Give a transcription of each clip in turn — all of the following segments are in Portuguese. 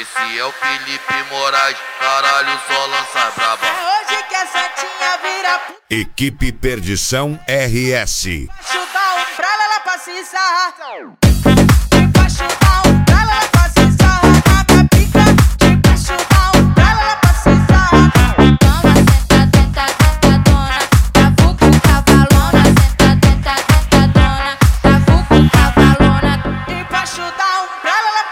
Esse é o Felipe Moraes, caralho, só lança braba. É hoje que a Santinha vira p... Equipe Perdição RS. Embaixo da umbrella ela passa e sarra. Embaixo da umbrella ela passa e sarra. Cada pica, debaixo da umbrella ela passa e sarra. Toma, senta, tentadona, cavuco, cavalona, senta, tentadona, cavuco, cavalona. Debaixo da umbrella ela...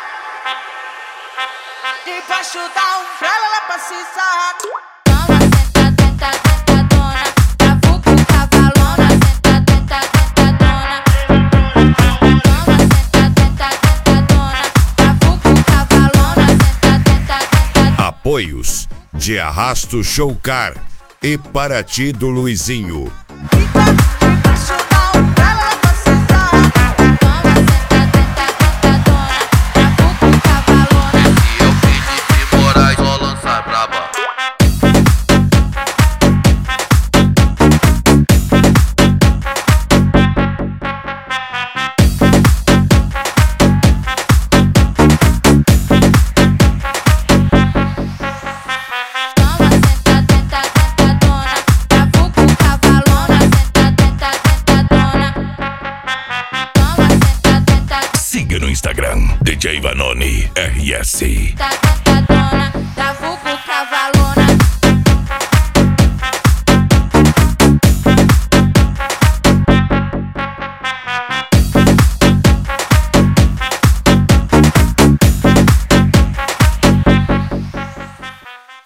Debaixo da umbrella ela passa e sarra. Toma, senta, tentadona, cavuco, cavalona, senta, tentadona. Toma, senta, tentadona, cavuco, cavalona, senta, tentadona. Apoios de Arrasto Showcar e Paraty do Luizinho. Pica, debaixo da umbrella ela passa e sarra. Toma, senta, tentadona, cavuco, cavalona. Esse é o Felipe Moraes, só lança braba. Toma, senta, tentadona, cavuco, cavalona, senta, tentadona. Toma, senta, Siga no Instagram, DJ Vanoni RS. tentadona.